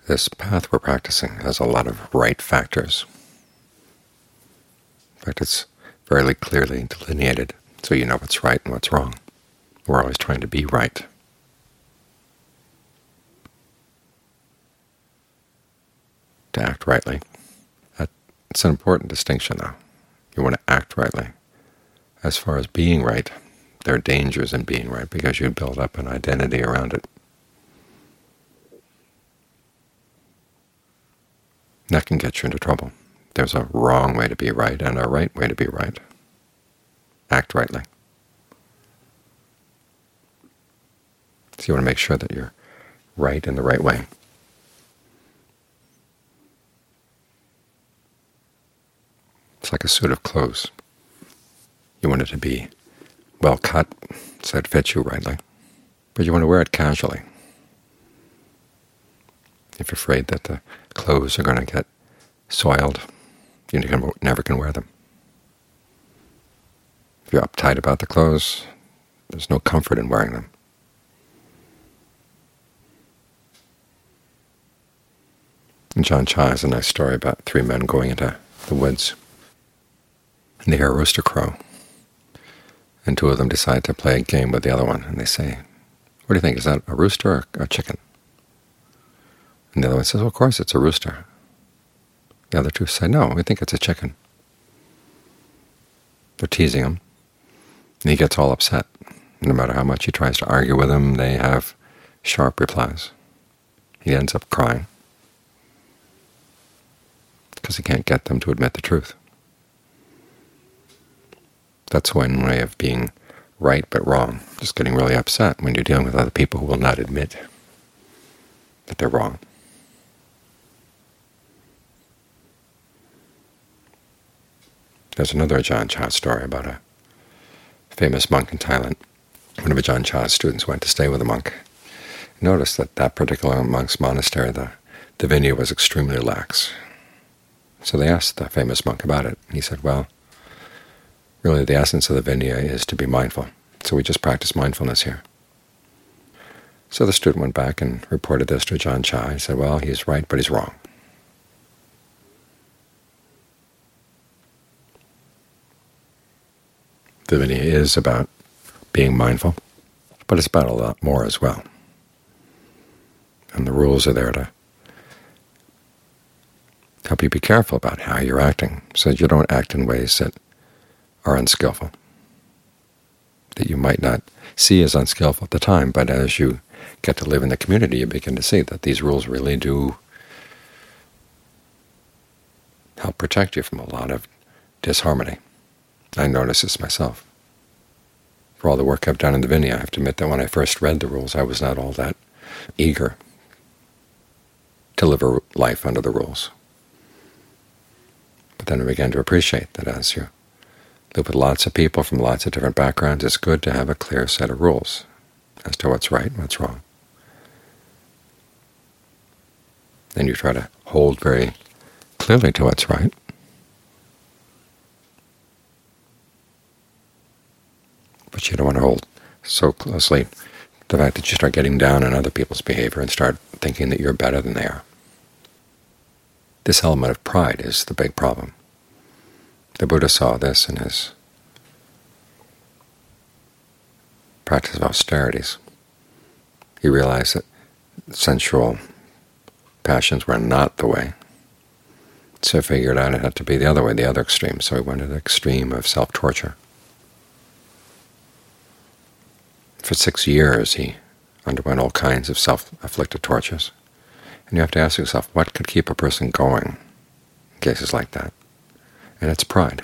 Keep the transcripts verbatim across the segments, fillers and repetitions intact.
This path we're practicing has a lot of right factors. In fact, it's fairly clearly delineated, so you know what's right and what's wrong. We're always trying to be right. To act rightly. It's an important distinction, though. You want to act rightly. As far as being right, there are dangers in being right because you build up an identity around it. That can get you into trouble. There's a wrong way to be right and a right way to be right. Act rightly. So you want to make sure that you're right in the right way. It's like a suit of clothes. You want it to be well cut so it fits you rightly, but you want to wear it casually. If you're afraid that the clothes are going to get soiled, you never can wear them. If you're uptight about the clothes, there's no comfort in wearing them. And Ajaan Chah has a nice story about three men going into the woods, and they hear a rooster crow, and two of them decide to play a game with the other one, and they say, "What do you think, is that a rooster or a chicken?" And the other one says, "Well, of course it's a rooster." The other two say, "No, we think it's a chicken." They're teasing him, and he gets all upset. No matter how much he tries to argue with them, they have sharp replies. He ends up crying because he can't get them to admit the truth. That's one way of being right but wrong, just getting really upset when you're dealing with other people who will not admit that they're wrong. There's another Ajaan Chah story about a famous monk in Thailand. One of Ajaan Chah's students went to stay with a monk. Noticed that that particular monk's monastery, the, the Vinaya, was extremely lax. So they asked the famous monk about it. He said, well, really the essence of the Vinaya is to be mindful. So we just practice mindfulness here. So the student went back and reported this to Ajaan Chah. He said, well, he's right, but he's wrong. The Vinaya is about being mindful, but it's about a lot more as well. And the rules are there to help you be careful about how you're acting, so that you don't act in ways that are unskillful, that you might not see as unskillful at the time, but as you get to live in the community, you begin to see that these rules really do help protect you from a lot of disharmony. I notice this myself. For all the work I've done in the Vinaya, I have to admit that when I first read the rules, I was not all that eager to live a life under the rules. But then I began to appreciate that as you live with lots of people from lots of different backgrounds, it's good to have a clear set of rules as to what's right and what's wrong. Then you try to hold very clearly to what's right. But you don't want to hold so closely the fact that you start getting down on other people's behavior and start thinking that you're better than they are. This element of pride is the big problem. The Buddha saw this in his practice of austerities. He realized that sensual passions were not the way, so he figured out it had to be the other way, the other extreme. So he went to the extreme of self-torture. For six years he underwent all kinds of self-afflicted tortures. And you have to ask yourself, what could keep a person going in cases like that? And it's pride.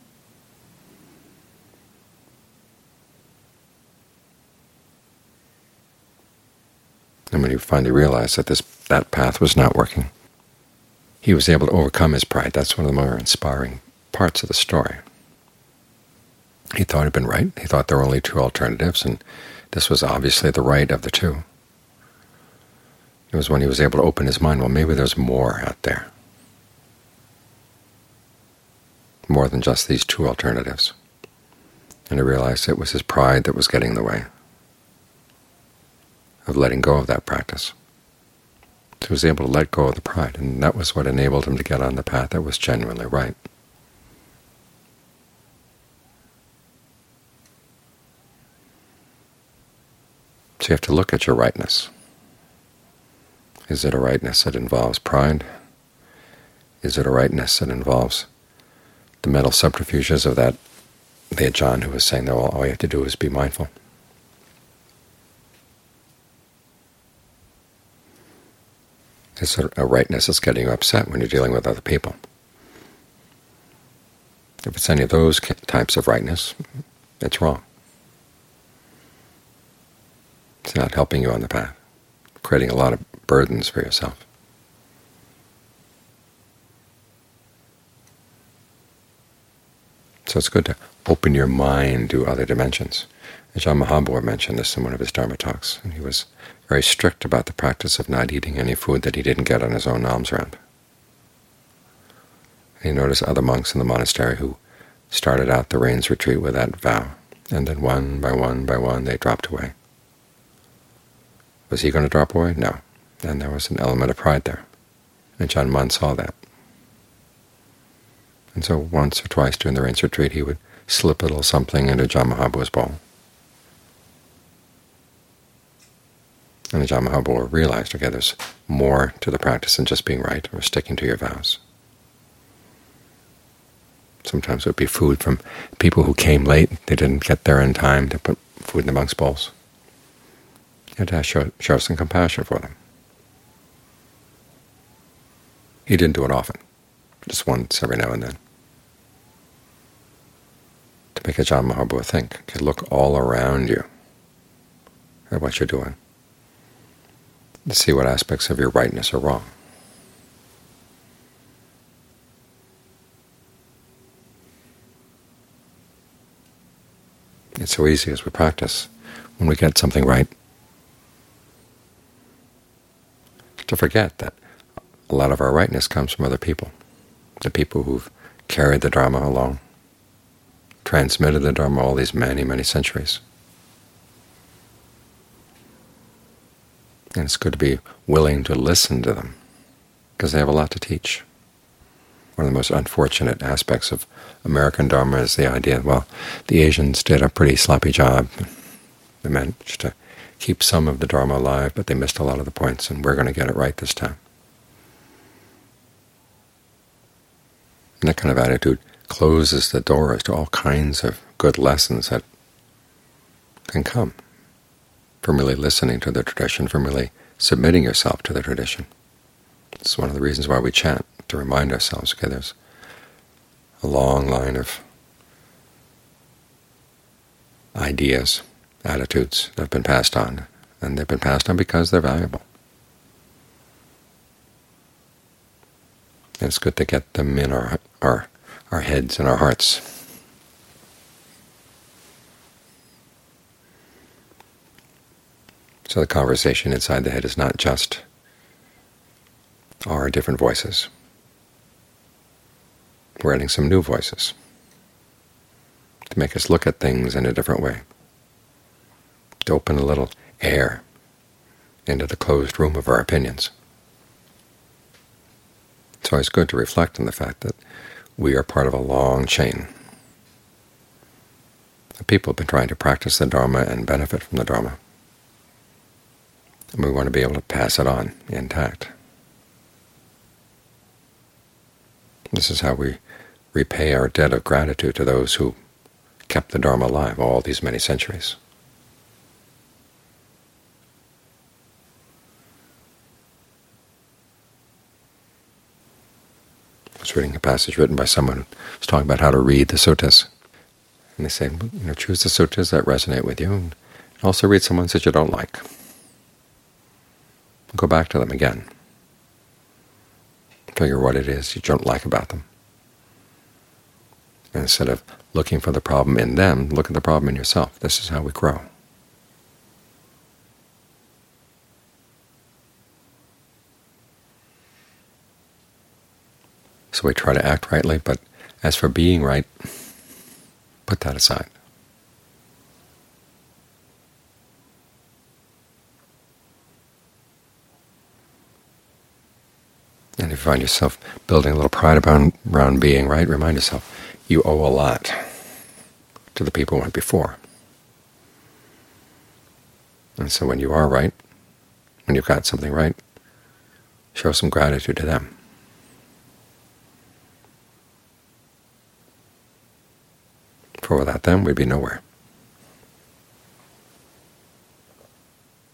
And when he finally realized that this that path was not working, he was able to overcome his pride. That's one of the more inspiring parts of the story. He thought he'd been right. He thought there were only two alternatives, and this was obviously the right of the two. It was when he was able to open his mind, well, maybe there's more out there, more than just these two alternatives. And he realized it was his pride that was getting in the way of letting go of that practice. he was able to let go of the pride, and that was what enabled him to get on the path that was genuinely right. So you have to look at your rightness. Is it a rightness that involves pride? Is it a rightness that involves the mental subterfuges of that the Ajahn who was saying that all you have to do is be mindful? Is it a rightness that's getting you upset when you're dealing with other people? If it's any of those types of rightness, it's wrong. It's not helping you on the path, creating a lot of burdens for yourself. So it's good to open your mind to other dimensions. Ajahn Mahabua mentioned this in one of his Dharma talks, and he was very strict about the practice of not eating any food that he didn't get on his own alms round. And he noticed other monks in the monastery who started out the rains retreat with that vow, and then one by one by one they dropped away. Was he going to drop away? No. And there was an element of pride there. And Ajahn Mun saw that. And so once or twice during the rains retreat he would slip a little something into Ajahn Mahabua's bowl. And Ajahn Mahabua realized, okay, there's more to the practice than just being right or sticking to your vows. Sometimes it would be food from people who came late. They didn't get there in time to put food in the monks' bowls. You had to show, show some compassion for them. He didn't do it often, just once every now and then. To make Ajahn Mahabua think, okay, look all around you at what you're doing, to see what aspects of your rightness are wrong. It's so easy as we practice, when we get something right, to forget that a lot of our rightness comes from other people, the people who've carried the Dharma along, transmitted the Dharma all these many, many centuries. And it's good to be willing to listen to them, because they have a lot to teach. One of the most unfortunate aspects of American Dharma is the idea, well, the Asians did a pretty sloppy job. They managed to keep some of the Dharma alive, but they missed a lot of the points, and we're going to get it right this time. And that kind of attitude closes the doors to all kinds of good lessons that can come from really listening to the tradition, from really submitting yourself to the tradition. It's one of the reasons why we chant, to remind ourselves, okay, there's a long line of ideas, attitudes that have been passed on, and they've been passed on because they're valuable. And it's good to get them in our our our heads and our hearts. So the conversation inside the head is not just our different voices. We're adding some new voices to make us look at things in a different way, to open a little air into the closed room of our opinions. It's always good to reflect on the fact that we are part of a long chain. People have been trying to practice the Dharma and benefit from the Dharma, and we want to be able to pass it on intact. This is how we repay our debt of gratitude to those who kept the Dharma alive all these many centuries. I was reading a passage written by someone who was talking about how to read the suttas. And they say, you know, choose the suttas that resonate with you, and also read some ones that you don't like. Go back to them again. Figure what it is you don't like about them. And instead of looking for the problem in them, look at the problem in yourself. This is how we grow. So we try to act rightly, but as for being right, put that aside. And if you find yourself building a little pride around, around being right, remind yourself you owe a lot to the people who went before. And so when you are right, when you've got something right, show some gratitude to them. For without them, we'd be nowhere.